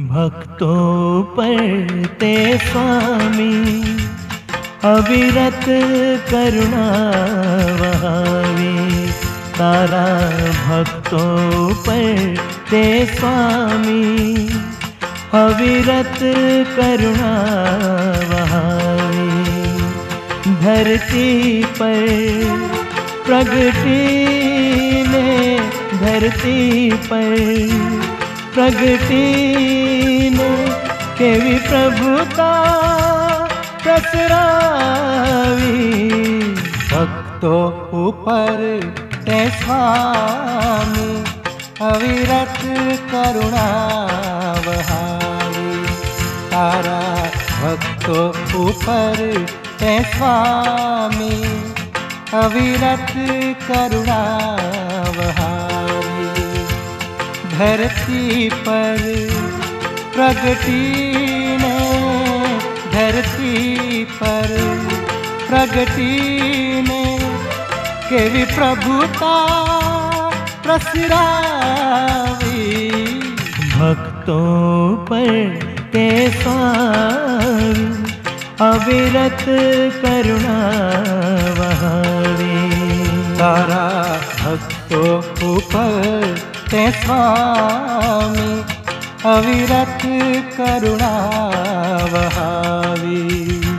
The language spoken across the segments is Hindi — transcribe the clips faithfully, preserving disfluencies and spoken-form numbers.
भक्तों पर ते स्वामी अविरत करुणा वहावी। तारा भक्तों पर ते स्वामी अविरत करुणा वहावी। धरती पर प्रगति ने धरती पर प्रगति ने केवी प्रभुता प्रसरावी। भक्तों ऊपर ते स्वामी अविरत करुणा वहावी। तारा भक्तों ऊपर ते स्वामी अविरत करुणा वहावी। धरती पर प्रगति ने धरती पर प्रगति ने केवी प्रभुता प्रसरावी। भक्तों पर ते स्वामी अविरत करुणा वहावी। तारा भक्तों ऊपर ते स्वामी अविरत करुणा वहावी।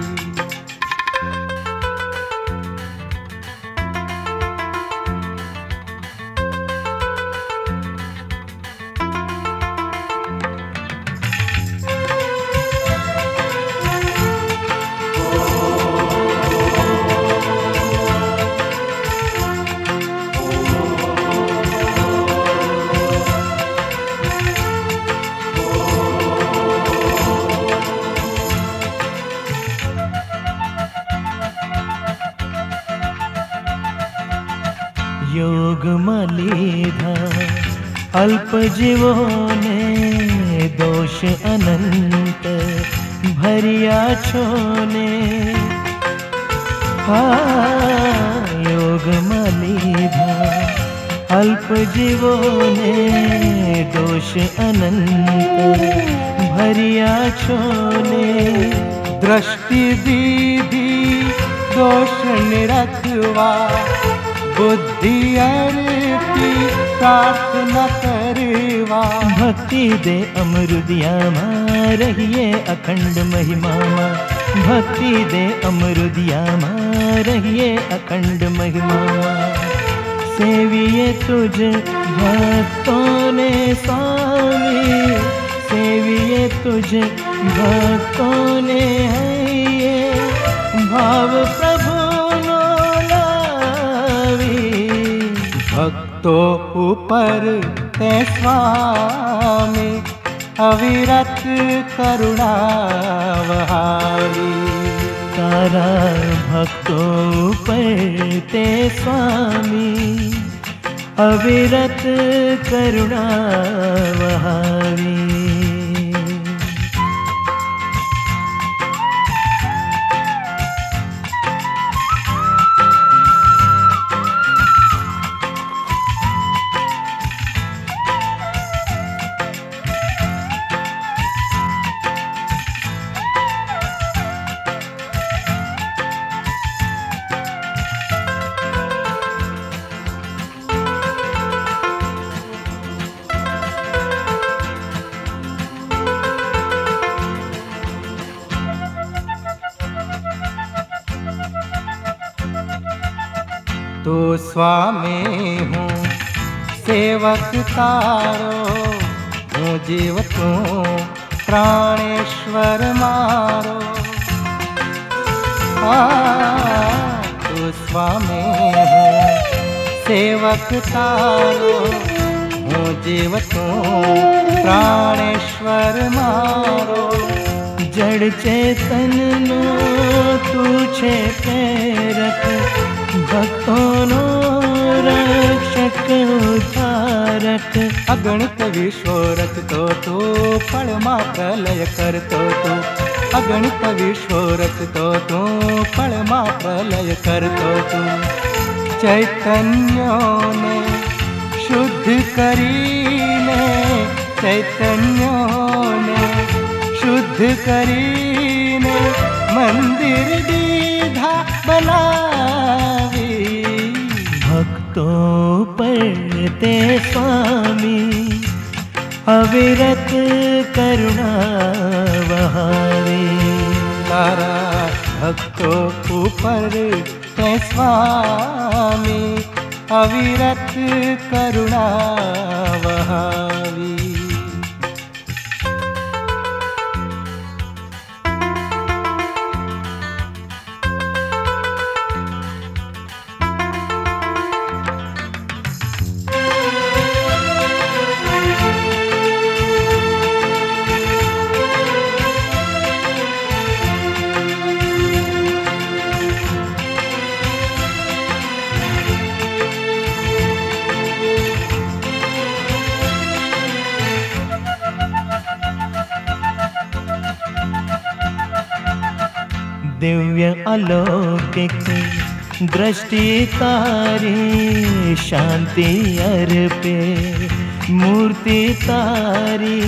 योग मलिधा अल्प जीवों ने दोष अनंत भरिया छोने। हाँ योग मलिधा अल्प जीवों ने दोष अनंत भरिया छोने। दृष्टि दीदी दोष निरखवा बुद्धि अर्पी प्रार्थना करवा। भक्ति दे अमृदिया माँ रहिए अखंड महिमा माँ। भक्ति दे अमृदिया माँ रहिए अखंड महिमा माँ। सेविए तुझ भक्तों ने स्वामी सेविए तुझ भक्तों ने है भाव प्रभु भक्तों ऊपर ते स्वामी अविरत करुणा वहावी। तारा भक्तों पर ते स्वामी अविरत करुणा वहावी। तो स्वामी हूँ सेवक तारो हूँ जीव तू प्राणेश्वर मारो। हाँ तो स्वामी हूँ सेवक तारो हूँ जीव तू प्राणेश्वर मारो। जड़ चेतन नो तू छे प्रेरक भक्तों नो रक्षक उद्धारक। अगणित विश्व रचतो तो फलमा प्रलय करतो तो। अगणित विश्व रचतो तो फलमा प्रलय करतो तो। चैतन्यों ने शुद्ध करीने चैतन्यों ने युद्ध करीने मंदिर दीधा बनावी। भक्तों पर ते स्वामी अविरत करुणा वहावे। तारा भक्तों ऊपर ते स्वामी अविरत करुणा वहावी। दिव्य अलौकिक दृष्टि तारी, शांति अर्पे मूर्ति तारी।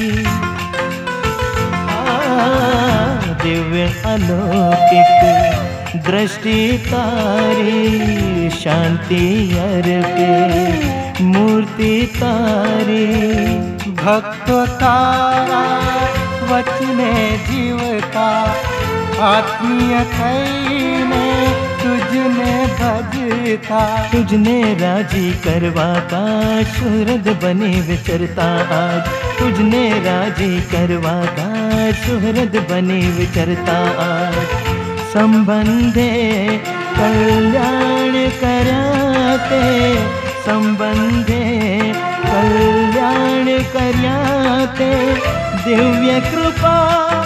दिव्य अलौकिक दृष्टि तारी, शांति अर्पे मूर्ति तारी। भक्त तारा वचने जीवता, आत्मीय थईने तुझने भजता। तुझने राजी करवाता सुहृद बने विचरता आज। तुझने राजी करवाता सुहृद बने विचरता आज। संबंधे कल्याण कराते, संबंधे कल्याण कराते। दिव्य कृपा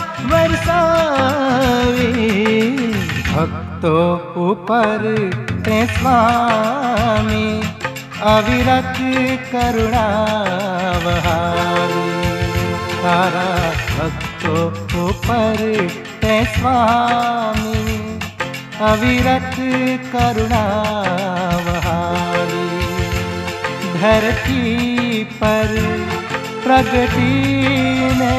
बरसावे। भक्तों ऊपर ते स्वामी अविरत करुणा वहावी। तारा भक्तों ऊपर ते स्वामी अविरत करुणा वहावी। धरती पर प्रगति ने,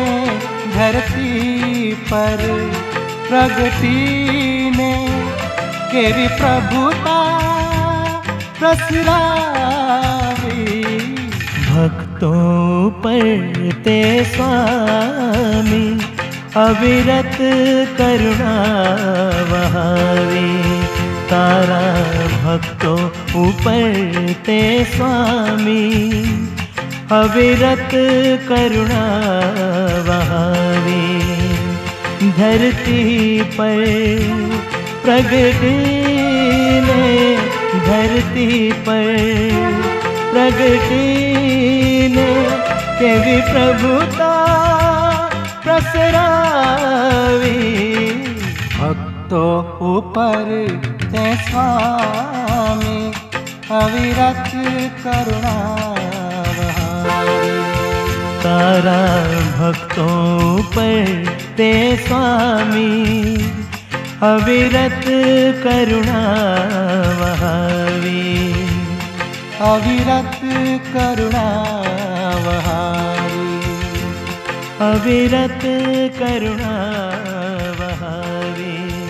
धरती पर प्रगति ने केरी प्रभुता प्रसरावी। भक्तों पर ते स्वामी अविरत करुणा वहावे। तारा भक्तों ऊपर ते स्वामी अविरत करुणा वहावे। धरती पर प्रगति ने, धरती पर प्रगति ने तेरी प्रभुता प्रसरावी। भक्तों ऊपर ते स्वामी अविरत करुणा वहावी। तारा भक्तों पर ते स्वामी अविरत करुणा वहावी। अविरत करुणा वहावी। अविरत करुणा वहावी।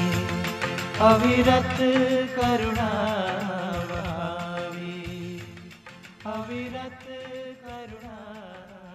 अविरत करुणा वहावी। अविरत करुणा